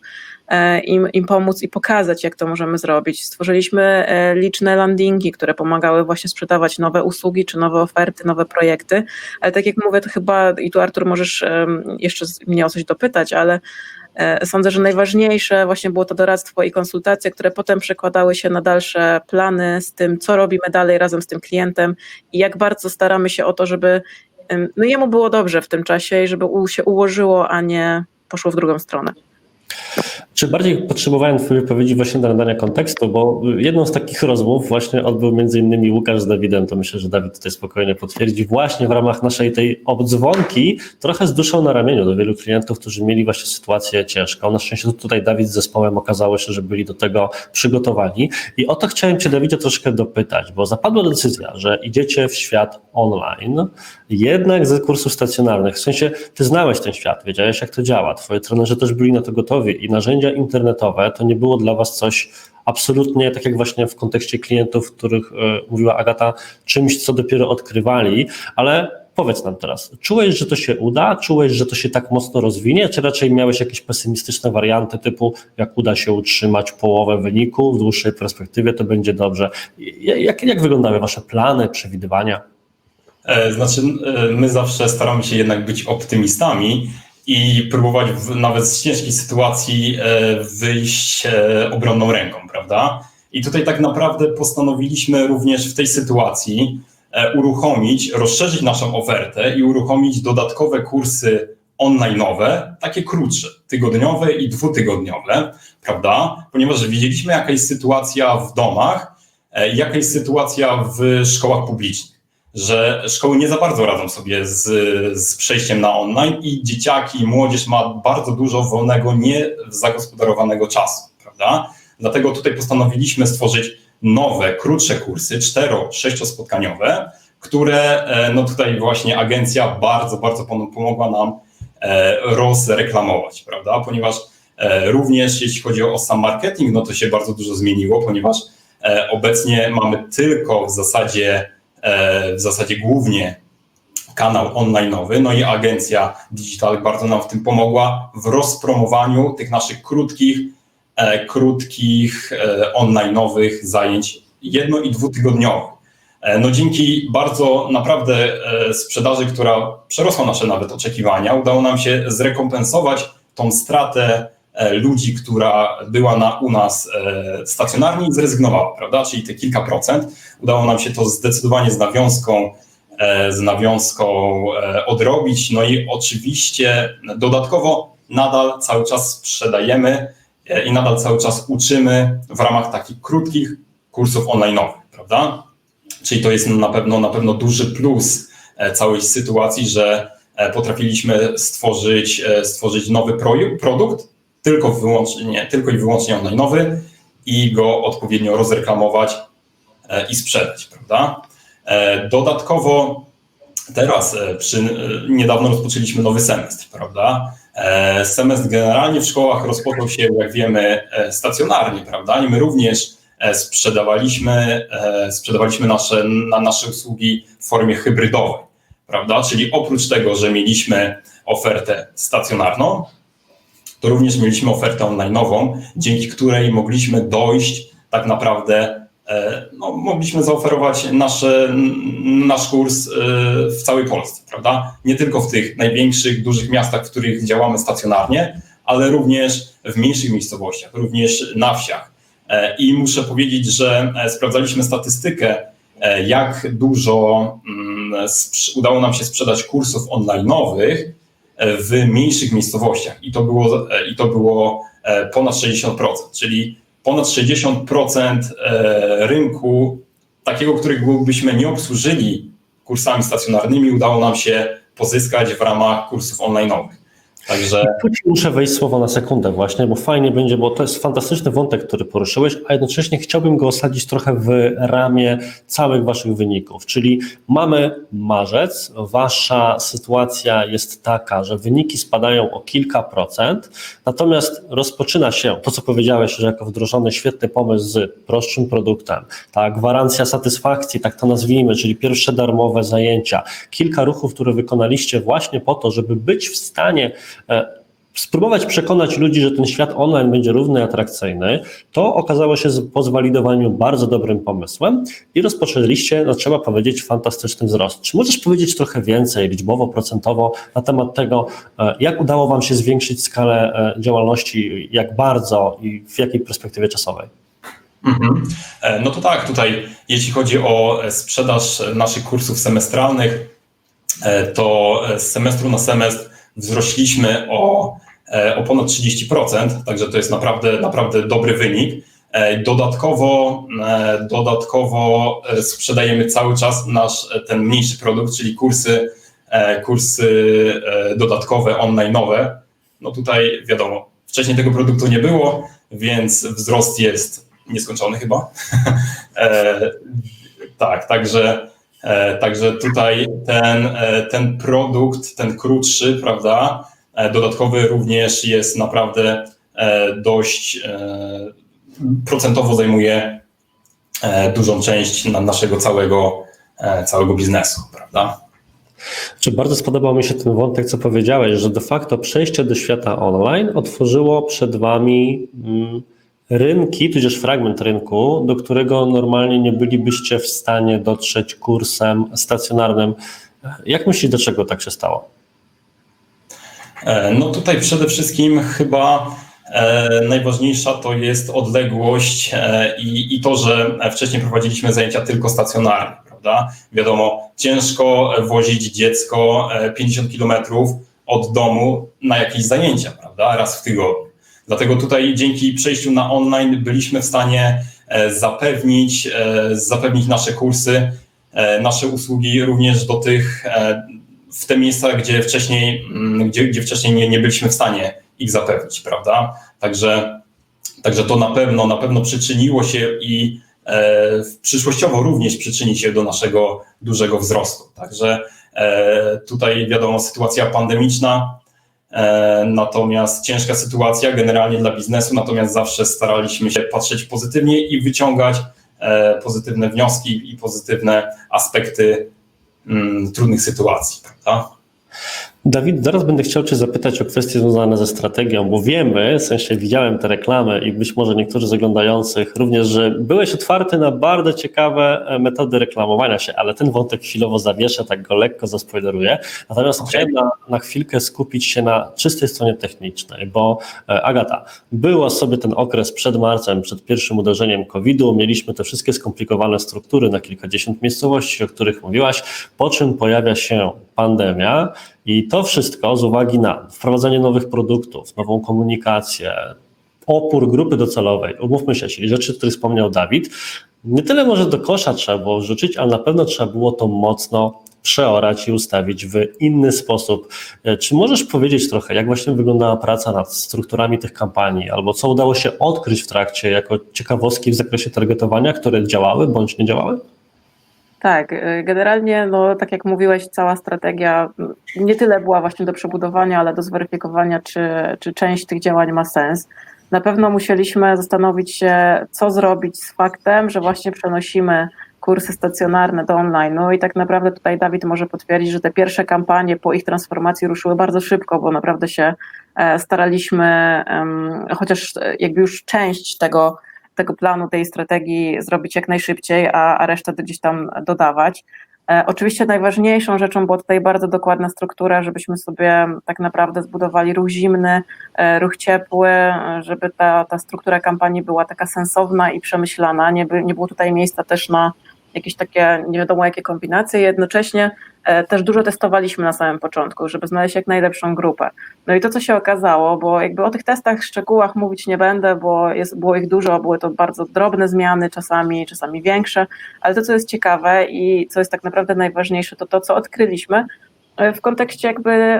im pomóc i pokazać, jak to możemy zrobić. Stworzyliśmy liczne landingi, które pomagały właśnie sprzedawać nowe usługi, czy nowe oferty, nowe projekty, ale tak jak mówię, to chyba, i tu Artur możesz jeszcze mnie o coś dopytać, ale sądzę, że najważniejsze właśnie było to doradztwo i konsultacje, które potem przekładały się na dalsze plany z tym, co robimy dalej razem z tym klientem i jak bardzo staramy się o to, żeby jemu było dobrze w tym czasie i żeby się ułożyło, a nie poszło w drugą stronę. Czy bardziej potrzebowałem twojej wypowiedzi właśnie do nadania kontekstu, bo jedną z takich rozmów właśnie odbył między innymi Łukasz z Dawidem, to myślę, że Dawid tutaj spokojnie potwierdzi, właśnie w ramach naszej tej obdzwonki trochę z duszą na ramieniu do wielu klientów, którzy mieli właśnie sytuację ciężką. Na szczęście tutaj Dawid z zespołem okazało się, że byli do tego przygotowani i o to chciałem cię, Dawidzie, troszkę dopytać, bo zapadła decyzja, że idziecie w świat online, jednak ze kursów stacjonarnych, w sensie ty znałeś ten świat, wiedziałeś, jak to działa, twoi trenerzy też byli na to gotowi i narzędzia internetowe to nie było dla was coś absolutnie, tak jak właśnie w kontekście klientów, których mówiła Agata, czymś, co dopiero odkrywali, ale powiedz nam teraz, czułeś, że to się uda? Czułeś, że to się tak mocno rozwinie? Czy raczej miałeś jakieś pesymistyczne warianty typu, jak uda się utrzymać połowę wyniku, w dłuższej perspektywie to będzie dobrze? Jak wyglądały wasze plany, przewidywania? Znaczy, my zawsze staramy się jednak być optymistami i próbować nawet z ciężkiej sytuacji wyjść obronną ręką, prawda? I tutaj tak naprawdę postanowiliśmy również w tej sytuacji rozszerzyć naszą ofertę i uruchomić dodatkowe kursy online'owe, takie krótsze, tygodniowe i dwutygodniowe, prawda? Ponieważ wiedzieliśmy, jaka jest sytuacja w domach, jaka jest sytuacja w szkołach publicznych, że szkoły nie za bardzo radzą sobie z przejściem na online i dzieciaki, młodzież ma bardzo dużo wolnego, niezagospodarowanego czasu, prawda? Dlatego tutaj postanowiliśmy stworzyć nowe, krótsze kursy, 4-6 spotkaniowe, które no tutaj właśnie agencja bardzo, bardzo pomogła nam rozreklamować, prawda? Ponieważ również jeśli chodzi o sam marketing, no to się bardzo dużo zmieniło, ponieważ obecnie mamy tylko w zasadzie głównie kanał online'owy, no i agencja Digital bardzo nam w tym pomogła w rozpromowaniu tych naszych krótkich online'owych zajęć 1- i 2-tygodniowych. No dzięki bardzo naprawdę sprzedaży, która przerosła nasze nawet oczekiwania, udało nam się zrekompensować tą stratę ludzi, która była u nas stacjonarnie i zrezygnowała, prawda? Czyli te kilka procent. Udało nam się to zdecydowanie z nawiązką odrobić. No i oczywiście dodatkowo nadal cały czas sprzedajemy i nadal cały czas uczymy w ramach takich krótkich kursów online'owych, prawda? Czyli to jest na pewno duży plus całej sytuacji, że potrafiliśmy stworzyć nowy produkt, tylko i wyłącznie online'owy i go odpowiednio rozreklamować i sprzedać, prawda? Dodatkowo teraz niedawno rozpoczęliśmy nowy semestr, prawda? Semestr generalnie w szkołach rozpoczął się, jak wiemy, stacjonarnie, prawda? I my również sprzedawaliśmy nasze usługi w formie hybrydowej, prawda? Czyli oprócz tego, że mieliśmy ofertę stacjonarną, to również mieliśmy ofertę online'ową, dzięki której mogliśmy dojść tak naprawdę, mogliśmy zaoferować nasz kurs w całej Polsce, prawda? Nie tylko w tych największych, dużych miastach, w których działamy stacjonarnie, ale również w mniejszych miejscowościach, również na wsiach. I muszę powiedzieć, że sprawdzaliśmy statystykę, jak dużo udało nam się sprzedać kursów online'owych w mniejszych miejscowościach. I to było ponad 60%, czyli ponad 60% rynku takiego, którego byśmy nie obsłużyli kursami stacjonarnymi, udało nam się pozyskać w ramach kursów online'owych. Także... Tu ci muszę wejść słowo na sekundę właśnie, bo fajnie będzie, bo to jest fantastyczny wątek, który poruszyłeś, a jednocześnie chciałbym go osadzić trochę w ramię całych waszych wyników, czyli mamy marzec, wasza sytuacja jest taka, że wyniki spadają o kilka procent, natomiast rozpoczyna się to, co powiedziałeś, że jako wdrożony świetny pomysł z prostszym produktem, ta gwarancja satysfakcji, tak to nazwijmy, czyli pierwsze darmowe zajęcia, kilka ruchów, które wykonaliście właśnie po to, żeby być w stanie spróbować przekonać ludzi, że ten świat online będzie równy i atrakcyjny, to okazało się po zwalidowaniu bardzo dobrym pomysłem i rozpoczęliście, trzeba powiedzieć, fantastyczny wzrost. Czy możesz powiedzieć trochę więcej, liczbowo, procentowo na temat tego, jak udało wam się zwiększyć skalę działalności, jak bardzo i w jakiej perspektywie czasowej? No to tak, tutaj jeśli chodzi o sprzedaż naszych kursów semestralnych, to z semestru na semestr wzrośliśmy o ponad 30%, także to jest naprawdę dobry wynik. Dodatkowo sprzedajemy cały czas ten mniejszy produkt, czyli kursy dodatkowe, online'owe. No tutaj wiadomo, wcześniej tego produktu nie było, więc wzrost jest nieskończony chyba. Tak, Także tutaj ten produkt, ten krótszy, prawda, dodatkowy również jest naprawdę dość procentowo zajmuje dużą część naszego całego biznesu, prawda? Bardzo spodobał mi się ten wątek, co powiedziałeś, że de facto przejście do świata online otworzyło przed wami rynki, tudzież fragment rynku, do którego normalnie nie bylibyście w stanie dotrzeć kursem stacjonarnym. Jak myślisz, dlaczego tak się stało? No tutaj przede wszystkim chyba najważniejsza to jest odległość i to, że wcześniej prowadziliśmy zajęcia tylko stacjonarnie, prawda? Wiadomo, ciężko wozić dziecko 50 kilometrów od domu na jakieś zajęcia, prawda? Raz w tygodniu. Dlatego tutaj dzięki przejściu na online byliśmy w stanie zapewnić nasze kursy, nasze usługi również w te miejsca, gdzie wcześniej nie byliśmy w stanie ich zapewnić, prawda? Także to na pewno przyczyniło się i przyszłościowo również przyczyni się do naszego dużego wzrostu. Także tutaj wiadomo, sytuacja pandemiczna, natomiast ciężka sytuacja generalnie dla biznesu, natomiast zawsze staraliśmy się patrzeć pozytywnie i wyciągać pozytywne wnioski i pozytywne aspekty trudnych sytuacji, prawda? Dawid, zaraz będę chciał Cię zapytać o kwestie związane ze strategią, bo wiemy, w sensie widziałem te reklamy i być może niektórzy z oglądających również, że byłeś otwarty na bardzo ciekawe metody reklamowania się, ale ten wątek chwilowo zawieszę, tak go lekko zaspoileruję. Natomiast chciałem na chwilkę skupić się na czystej stronie technicznej, bo Agata, było sobie ten okres przed marcem, przed pierwszym uderzeniem COVID-u, mieliśmy te wszystkie skomplikowane struktury na kilkadziesiąt miejscowości, o których mówiłaś, po czym pojawia się pandemia. I to wszystko z uwagi na wprowadzanie nowych produktów, nową komunikację, opór grupy docelowej, umówmy się, czyli rzeczy, o których wspomniał Dawid, nie tyle może do kosza trzeba było wrzucić, ale na pewno trzeba było to mocno przeorać i ustawić w inny sposób. Czy możesz powiedzieć trochę, jak właśnie wyglądała praca nad strukturami tych kampanii, albo co udało się odkryć w trakcie jako ciekawostki w zakresie targetowania, które działały bądź nie działały? Tak, generalnie, no, tak jak mówiłeś, cała strategia nie tyle była właśnie do przebudowania, ale do zweryfikowania, czy część tych działań ma sens. Na pewno musieliśmy zastanowić się, co zrobić z faktem, że właśnie przenosimy kursy stacjonarne do online. No i tak naprawdę tutaj Dawid może potwierdzić, że te pierwsze kampanie po ich transformacji ruszyły bardzo szybko, bo naprawdę się staraliśmy, chociaż jakby już część tego planu, tej strategii zrobić jak najszybciej, a resztę gdzieś tam dodawać. Oczywiście najważniejszą rzeczą była tutaj bardzo dokładna struktura, żebyśmy sobie tak naprawdę zbudowali ruch zimny, ruch ciepły, żeby ta struktura kampanii była taka sensowna i przemyślana. Nie było tutaj miejsca też na jakieś takie nie wiadomo jakie kombinacje. Jednocześnie też dużo testowaliśmy na samym początku, żeby znaleźć jak najlepszą grupę. No i to, co się okazało, bo jakby o tych testach, szczegółach mówić nie będę, bo było ich dużo, były to bardzo drobne zmiany, czasami większe, ale to, co jest ciekawe i co jest tak naprawdę najważniejsze, to, co odkryliśmy w kontekście jakby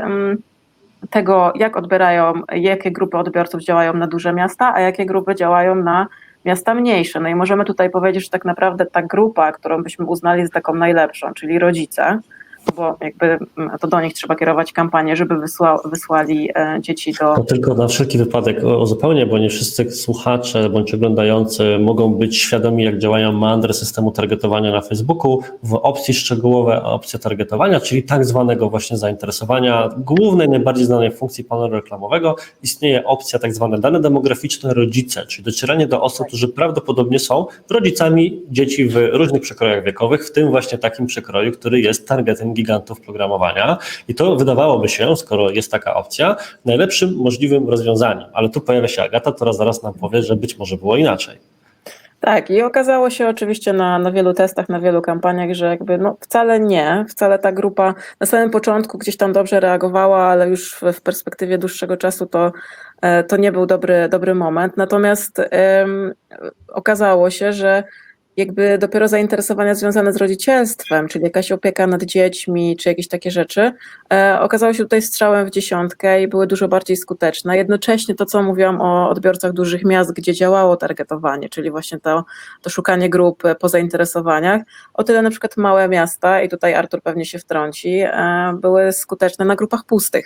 tego, jak odbierają, jakie grupy odbiorców działają na duże miasta, a jakie grupy działają na miasta mniejsze. No i możemy tutaj powiedzieć, że tak naprawdę ta grupa, którą byśmy uznali za taką najlepszą, czyli rodzice, bo jakby to do nich trzeba kierować kampanię, żeby wysłali dzieci do... To tylko na wszelki wypadek uzupełnię, bo nie wszyscy słuchacze bądź oglądający mogą być świadomi, jak działają meandry systemu targetowania na Facebooku. W opcji szczegółowe opcja targetowania, czyli tak zwanego właśnie zainteresowania, głównej, najbardziej znanej funkcji panelu reklamowego, istnieje opcja tak zwane dane demograficzne rodzice, czyli docieranie do osób, którzy prawdopodobnie są rodzicami dzieci w różnych przekrojach wiekowych, w tym właśnie takim przekroju, który jest targetem gigantów programowania i to wydawałoby się, skoro jest taka opcja, najlepszym możliwym rozwiązaniem, ale tu pojawia się Agata, która zaraz nam powie, że być może było inaczej. Tak, i okazało się oczywiście na wielu testach, na wielu kampaniach, że jakby no wcale ta grupa na samym początku gdzieś tam dobrze reagowała, ale już w perspektywie dłuższego czasu to nie był dobry moment. Natomiast okazało się, że jakby dopiero zainteresowania związane z rodzicielstwem, czyli jakaś opieka nad dziećmi, czy jakieś takie rzeczy, okazało się tutaj strzałem w dziesiątkę i były dużo bardziej skuteczne. Jednocześnie to, co mówiłam o odbiorcach dużych miast, gdzie działało targetowanie, czyli właśnie to szukanie grup po zainteresowaniach, o tyle na przykład małe miasta, i tutaj Artur pewnie się wtrąci, były skuteczne na grupach pustych.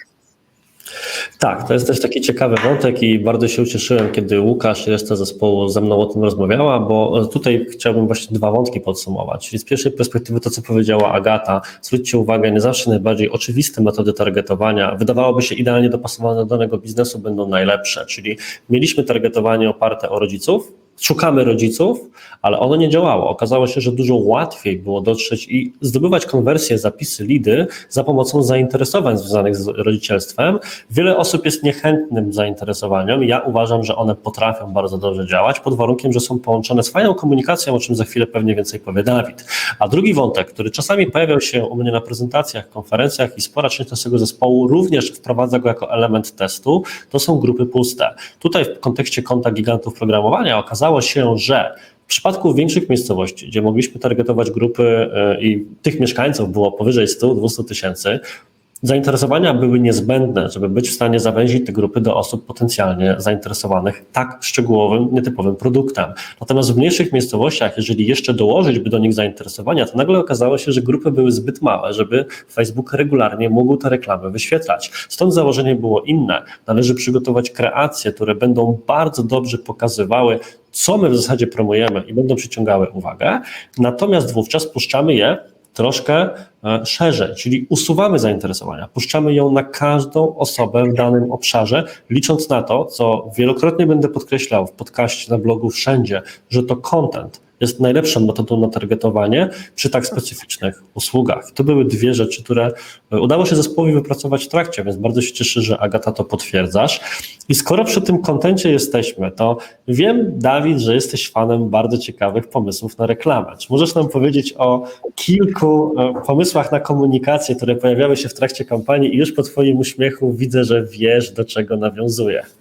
Tak, to jest też taki ciekawy wątek i bardzo się ucieszyłem, kiedy Łukasz i reszta zespołu ze mną o tym rozmawiała, bo tutaj chciałbym właśnie dwa wątki podsumować. Czyli z pierwszej perspektywy to, co powiedziała Agata, zwróćcie uwagę, nie zawsze najbardziej oczywiste metody targetowania, wydawałoby się idealnie dopasowane do danego biznesu, będą najlepsze, czyli mieliśmy targetowanie oparte o rodziców, szukamy rodziców, ale ono nie działało. Okazało się, że dużo łatwiej było dotrzeć i zdobywać konwersje, zapisy, lidy za pomocą zainteresowań związanych z rodzicielstwem. Wiele osób jest niechętnym zainteresowaniem. Ja uważam, że one potrafią bardzo dobrze działać pod warunkiem, że są połączone z fajną komunikacją, o czym za chwilę pewnie więcej powie Dawid. A drugi wątek, który czasami pojawiał się u mnie na prezentacjach, konferencjach i spora część naszego zespołu również wprowadza go jako element testu, to są grupy puste. Tutaj w kontekście konta gigantów programowania okazało się, że w przypadku większych miejscowości, gdzie mogliśmy targetować grupy i tych mieszkańców było powyżej 100-200 tysięcy, zainteresowania były niezbędne, żeby być w stanie zawęzić te grupy do osób potencjalnie zainteresowanych tak szczegółowym, nietypowym produktem. Natomiast w mniejszych miejscowościach, jeżeli jeszcze dołożyć by do nich zainteresowania, to nagle okazało się, że grupy były zbyt małe, żeby Facebook regularnie mógł te reklamy wyświetlać. Stąd założenie było inne. Należy przygotować kreacje, które będą bardzo dobrze pokazywały, co my w zasadzie promujemy i będą przyciągały uwagę, natomiast wówczas puszczamy je troszkę szerzej, czyli usuwamy zainteresowania, puszczamy ją na każdą osobę w danym obszarze, licząc na to, co wielokrotnie będę podkreślał w podcaście, na blogu, wszędzie, że to content jest najlepszą metodą na targetowanie przy tak specyficznych usługach. To były dwie rzeczy, które udało się zespołowi wypracować w trakcie, więc bardzo się cieszę, że Agata to potwierdzasz. I skoro przy tym kontencie jesteśmy, to wiem, Dawid, że jesteś fanem bardzo ciekawych pomysłów na reklamę. Czy możesz nam powiedzieć o kilku pomysłach na komunikację, które pojawiały się w trakcie kampanii i już po twoim uśmiechu widzę, że wiesz, do czego nawiązuję.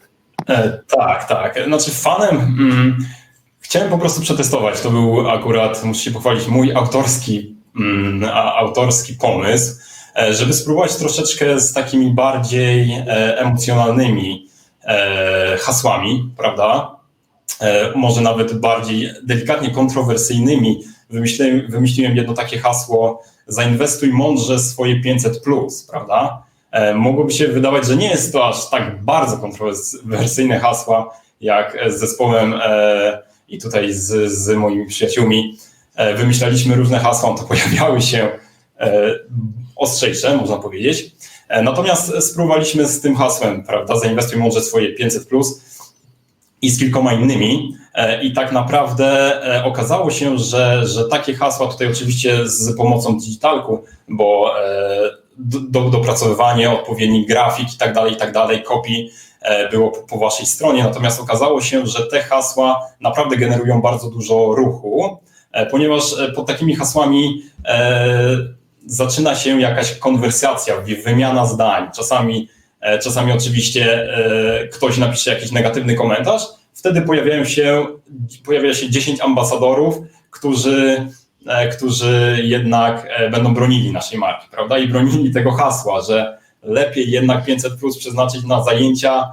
Tak. Znaczy fanem chciałem po prostu przetestować. To był akurat, muszę się pochwalić, mój autorski pomysł, żeby spróbować troszeczkę z takimi bardziej emocjonalnymi hasłami, prawda? Może nawet bardziej delikatnie kontrowersyjnymi. Wymyśliłem jedno takie hasło: zainwestuj mądrze swoje 500+, prawda? Mogłoby się wydawać, że nie jest to aż tak bardzo kontrowersyjne hasła, jak z zespołem i tutaj z moimi przyjaciółmi wymyślaliśmy różne hasła, to pojawiały się ostrzejsze, można powiedzieć. Natomiast spróbowaliśmy z tym hasłem, prawda, zainwestuj mądrze swoje 500+, i z kilkoma innymi. I tak naprawdę okazało się, że takie hasła, tutaj oczywiście z pomocą digitalku, bo dopracowywanie, odpowiedni grafik i tak dalej, copy było po waszej stronie. Natomiast okazało się, że te hasła naprawdę generują bardzo dużo ruchu, ponieważ pod takimi hasłami zaczyna się jakaś konwersacja, wymiana zdań. Czasami oczywiście ktoś napisze jakiś negatywny komentarz, wtedy pojawia się 10 ambasadorów, którzy jednak będą bronili naszej marki, prawda? I bronili tego hasła, że lepiej jednak 500+ przeznaczyć na zajęcia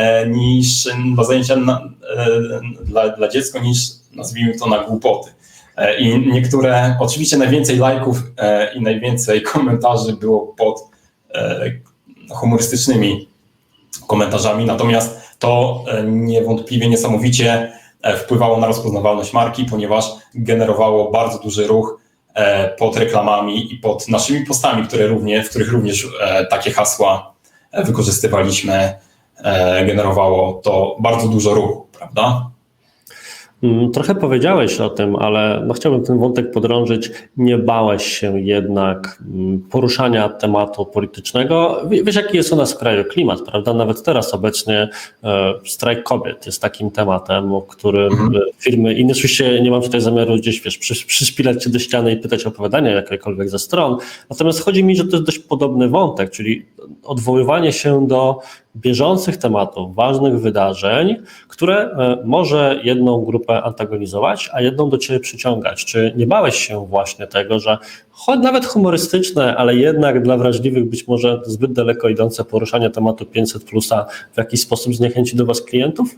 dla dziecka niż, nazwijmy to, na głupoty. I niektóre, oczywiście najwięcej lajków i najwięcej komentarzy było pod humorystycznymi komentarzami, natomiast to niewątpliwie niesamowicie wpływało na rozpoznawalność marki, ponieważ generowało bardzo duży ruch pod reklamami i pod naszymi postami, w których również takie hasła wykorzystywaliśmy. Generowało to bardzo dużo ruchu, prawda? Trochę powiedziałeś o tym, ale chciałbym ten wątek podrążyć. Nie bałeś się jednak poruszania tematu politycznego. Wiesz, jaki jest u nas w kraju klimat, prawda? Nawet teraz obecnie strajk kobiet jest takim tematem, o którym firmy, i oczywiście nie mam tutaj zamiaru gdzieś, przyszpilać cię do ściany i pytać o opowiadania jakiekolwiek ze stron. Natomiast chodzi mi, że to jest dość podobny wątek, czyli odwoływanie się do bieżących tematów, ważnych wydarzeń, które może jedną grupę antagonizować, a jedną do ciebie przyciągać. Czy nie bałeś się właśnie tego, że choć nawet humorystyczne, ale jednak dla wrażliwych być może zbyt daleko idące poruszanie tematu 500+ w jakiś sposób zniechęci do was klientów?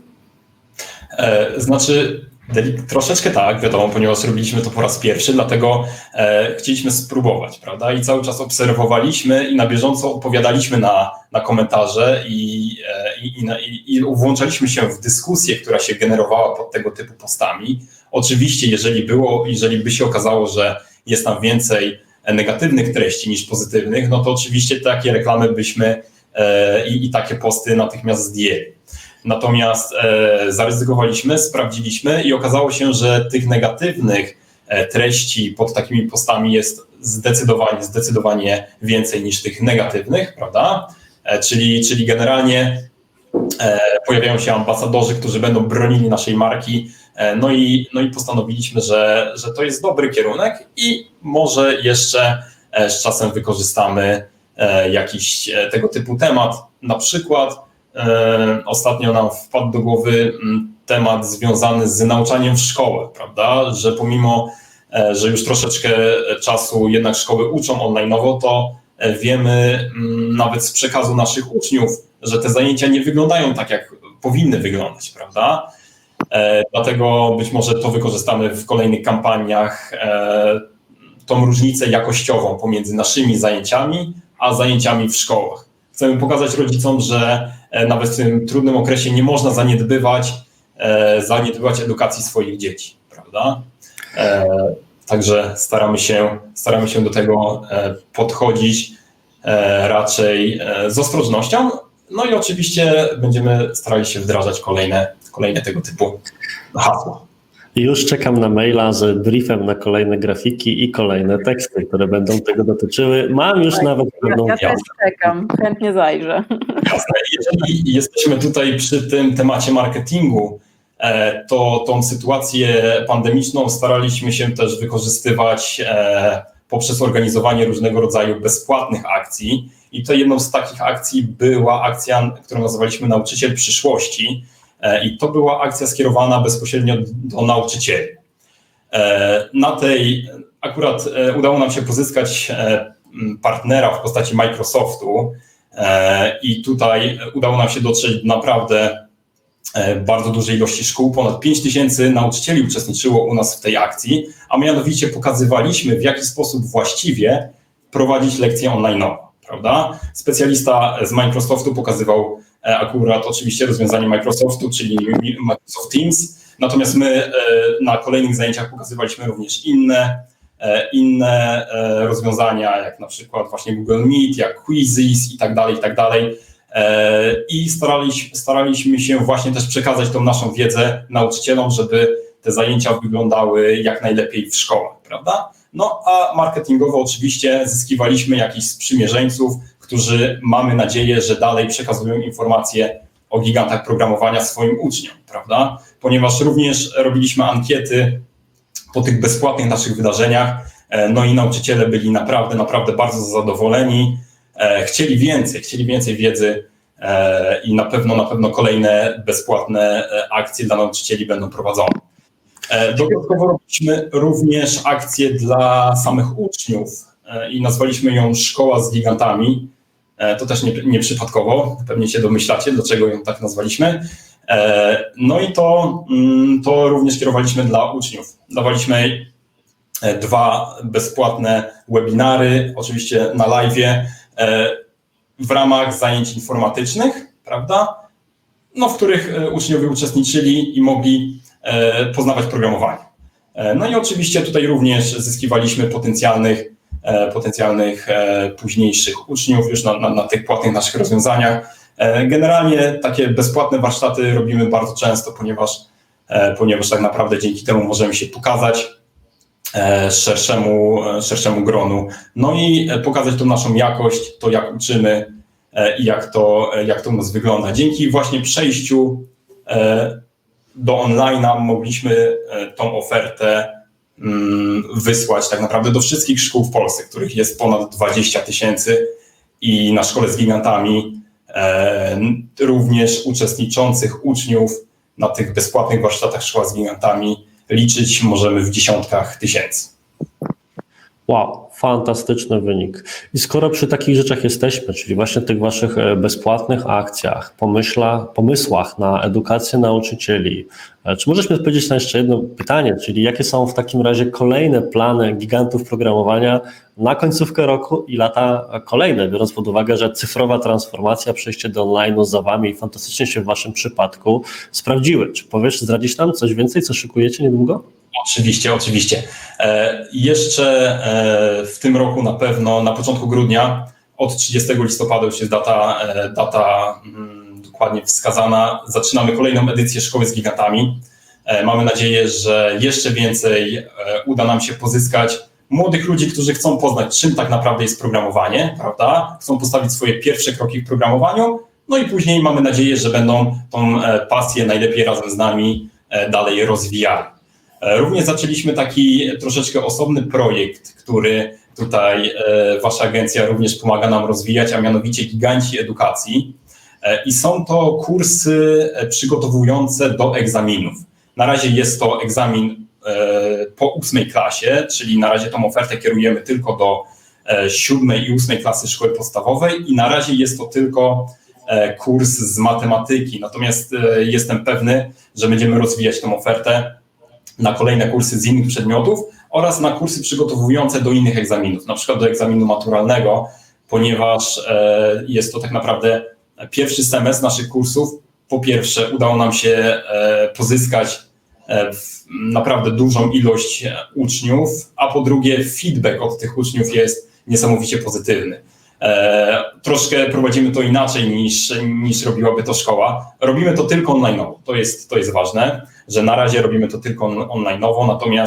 Znaczy, troszeczkę tak, wiadomo, ponieważ robiliśmy to po raz pierwszy, dlatego chcieliśmy spróbować, prawda? I cały czas obserwowaliśmy i na bieżąco odpowiadaliśmy na komentarze i włączaliśmy się w dyskusję, która się generowała pod tego typu postami. Oczywiście, jeżeli by się okazało, że jest tam więcej negatywnych treści niż pozytywnych, no to oczywiście takie reklamy byśmy i takie posty natychmiast zdjęli. Natomiast zaryzykowaliśmy, sprawdziliśmy i okazało się, że tych negatywnych treści pod takimi postami jest zdecydowanie więcej niż tych negatywnych, prawda? Czyli generalnie pojawiają się ambasadorzy, którzy będą bronili naszej marki, no i postanowiliśmy, że to jest dobry kierunek i może jeszcze z czasem wykorzystamy jakiś tego typu temat, na przykład ostatnio nam wpadł do głowy temat związany z nauczaniem w szkole, prawda? Że pomimo, że już troszeczkę czasu jednak szkoły uczą online'owo, to wiemy nawet z przekazu naszych uczniów, że te zajęcia nie wyglądają tak, jak powinny wyglądać, prawda? Dlatego być może to wykorzystamy w kolejnych kampaniach, tą różnicę jakościową pomiędzy naszymi zajęciami, a zajęciami w szkołach. Chcemy pokazać rodzicom, że nawet w tym trudnym okresie nie można zaniedbywać edukacji swoich dzieci, prawda? Także staramy się do tego podchodzić raczej z ostrożnością, no i oczywiście będziemy starali się wdrażać kolejne tego typu hasła. Już czekam na maila z briefem na kolejne grafiki i kolejne teksty, które będą tego dotyczyły. Mam już nawet pewną... Ja też czekam, chętnie zajrzę. Jasne. Jeżeli jesteśmy tutaj przy tym temacie marketingu, to tą sytuację pandemiczną staraliśmy się też wykorzystywać poprzez organizowanie różnego rodzaju bezpłatnych akcji I to jedną z takich akcji była akcja, którą nazywaliśmy Nauczyciel Przyszłości i to była akcja skierowana bezpośrednio do nauczycieli. Na tej akurat udało nam się pozyskać partnera w postaci Microsoftu i tutaj udało nam się dotrzeć do naprawdę bardzo dużej ilości szkół. Ponad 5000 nauczycieli uczestniczyło u nas w tej akcji, a mianowicie pokazywaliśmy, w jaki sposób właściwie prowadzić lekcje online, prawda? Specjalista z Microsoftu pokazywał akurat oczywiście rozwiązanie Microsoftu, czyli Microsoft Teams, natomiast my na kolejnych zajęciach pokazywaliśmy również inne rozwiązania, jak na przykład właśnie Google Meet, jak Quizzes i tak dalej. I staraliśmy się właśnie też przekazać tą naszą wiedzę nauczycielom, żeby te zajęcia wyglądały jak najlepiej w szkołach, prawda? No a marketingowo oczywiście zyskiwaliśmy jakichś sprzymierzeńców, którzy mamy nadzieję, że dalej przekazują informacje o gigantach programowania swoim uczniom, prawda? Ponieważ również robiliśmy ankiety po tych bezpłatnych naszych wydarzeniach, no i nauczyciele byli naprawdę bardzo zadowoleni, chcieli więcej wiedzy i na pewno kolejne bezpłatne akcje dla nauczycieli będą prowadzone. Dodatkowo robiliśmy również akcję dla samych uczniów i nazwaliśmy ją Szkoła z Gigantami. To też nieprzypadkowo, pewnie się domyślacie, dlaczego ją tak nazwaliśmy. No i to również kierowaliśmy dla uczniów. Dawaliśmy 2 bezpłatne webinary, oczywiście na live'ie, w ramach zajęć informatycznych, prawda? No, w których uczniowie uczestniczyli i mogli poznawać programowanie. No i oczywiście tutaj również zyskiwaliśmy potencjalnych późniejszych uczniów już na tych płatnych naszych rozwiązaniach. Generalnie takie bezpłatne warsztaty robimy bardzo często, ponieważ tak naprawdę dzięki temu możemy się pokazać szerszemu gronu, no i pokazać tą naszą jakość, to jak uczymy i jak to u nas wygląda. Dzięki właśnie przejściu do online'a mogliśmy tą ofertę wysłać tak naprawdę do wszystkich szkół w Polsce, których jest ponad 20 000 i na Szkole z Gigantami również uczestniczących uczniów na tych bezpłatnych warsztatach Szkoła z Gigantami liczyć możemy w dziesiątkach tysięcy. Wow, fantastyczny wynik. I skoro przy takich rzeczach jesteśmy, czyli właśnie tych waszych bezpłatnych akcjach, pomysłach na edukację nauczycieli, czy możesz mi odpowiedzieć na jeszcze jedno pytanie, czyli jakie są w takim razie kolejne plany gigantów programowania na końcówkę roku i lata kolejne, biorąc pod uwagę, że cyfrowa transformacja, przejście do online'u za wami i fantastycznie się w waszym przypadku sprawdziły. Czy powiesz, zdradzisz nam coś więcej, co szykujecie niedługo? Oczywiście. Jeszcze w tym roku na pewno, na początku grudnia, od 30 listopada już jest data dokładnie wskazana, zaczynamy kolejną edycję Szkoły z Gigantami. Mamy nadzieję, że jeszcze więcej uda nam się pozyskać młodych ludzi, którzy chcą poznać, czym tak naprawdę jest programowanie, prawda? Chcą postawić swoje pierwsze kroki w programowaniu, no i później mamy nadzieję, że będą tą pasję najlepiej razem z nami dalej rozwijali. Również zaczęliśmy taki troszeczkę osobny projekt, który tutaj wasza agencja również pomaga nam rozwijać, a mianowicie Giganci Edukacji. I są to kursy przygotowujące do egzaminów. Na razie jest to egzamin po 8 klasie, czyli na razie tą ofertę kierujemy tylko do 7 i 8 klasy szkoły podstawowej i na razie jest to tylko kurs z matematyki. Natomiast jestem pewny, że będziemy rozwijać tę ofertę na kolejne kursy z innych przedmiotów oraz na kursy przygotowujące do innych egzaminów, na przykład do egzaminu maturalnego, ponieważ jest to tak naprawdę pierwszy semestr naszych kursów. Po pierwsze udało nam się pozyskać naprawdę dużą ilość uczniów, a po drugie feedback od tych uczniów jest niesamowicie pozytywny. Troszkę prowadzimy to inaczej niż robiłaby to szkoła. Robimy to tylko online'owo. To jest ważne, że na razie robimy to tylko online'owo,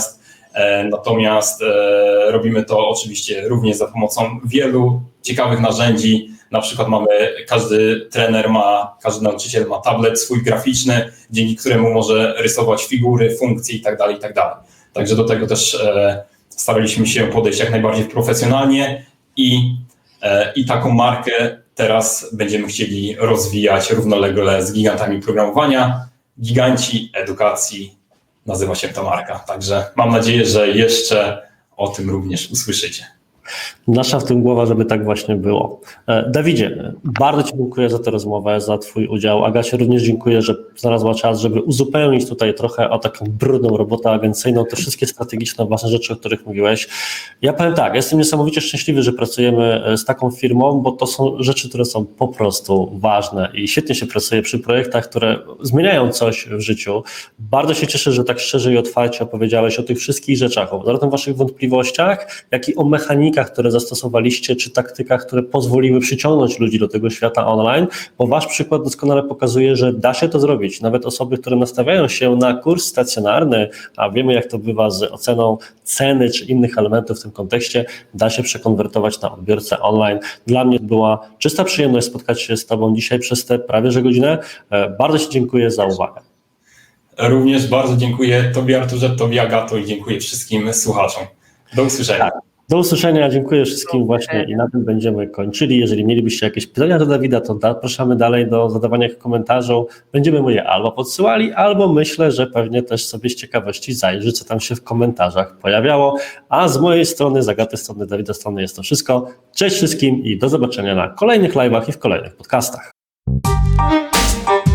natomiast robimy to oczywiście również za pomocą wielu ciekawych narzędzi. Na przykład każdy nauczyciel ma tablet swój graficzny, dzięki któremu może rysować figury, funkcje itd. Także do tego też staraliśmy się podejść jak najbardziej profesjonalnie i I taką markę teraz będziemy chcieli rozwijać równolegle z gigantami programowania. Giganci edukacji nazywa się ta marka. Także mam nadzieję, że jeszcze o tym również usłyszycie. Nasza w tym głowa, żeby tak właśnie było. Dawidzie, bardzo Ci dziękuję za tę rozmowę, za Twój udział. Agacie, również dziękuję, że znalazła czas, żeby uzupełnić tutaj trochę o taką brudną robotę agencyjną, te wszystkie strategiczne, ważne rzeczy, o których mówiłeś. Ja powiem tak, jestem niesamowicie szczęśliwy, że pracujemy z taką firmą, bo to są rzeczy, które są po prostu ważne i świetnie się pracuje przy projektach, które zmieniają coś w życiu. Bardzo się cieszę, że tak szczerze i otwarcie opowiedziałeś o tych wszystkich rzeczach, zarówno o Waszych wątpliwościach, jak i o mechanikach, które zastosowaliście, czy taktykach, które pozwoliły przyciągnąć ludzi do tego świata online, bo Wasz przykład doskonale pokazuje, że da się to zrobić. Nawet osoby, które nastawiają się na kurs stacjonarny, a wiemy, jak to bywa z oceną ceny czy innych elementów w tym kontekście, da się przekonwertować na odbiorcę online. Dla mnie była czysta przyjemność spotkać się z Tobą dzisiaj przez tę prawie że godzinę. Bardzo Ci dziękuję za uwagę. Również bardzo dziękuję Tobie, Arturze, Tobie, Agato, i dziękuję wszystkim słuchaczom. Do usłyszenia. Tak. Do usłyszenia, dziękuję wszystkim właśnie i na tym będziemy kończyli. Jeżeli mielibyście jakieś pytania do Dawida, to zapraszamy dalej do zadawania komentarzy. Będziemy mu je albo podsyłali, albo myślę, że pewnie też sobie z ciekawości zajrzy, co tam się w komentarzach pojawiało. A z mojej strony, z Agaty strony, Dawida strony jest to wszystko. Cześć wszystkim i do zobaczenia na kolejnych live'ach i w kolejnych podcastach.